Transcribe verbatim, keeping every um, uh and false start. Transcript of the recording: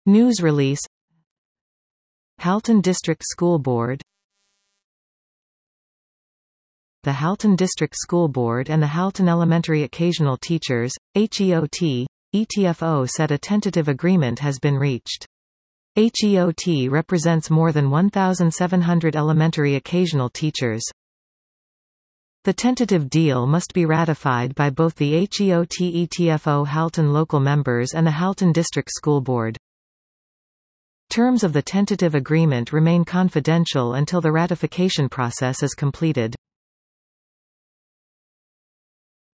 News release. Halton District School Board. The Halton District School Board and the Halton Elementary Occasional Teachers, H E O T, E T F O said a tentative agreement has been reached. H E O T represents more than one thousand seven hundred elementary occasional teachers. The tentative deal must be ratified by both the H E O T E T F O Halton local members and the Halton District School Board. Terms of the tentative agreement remain confidential until the ratification process is completed.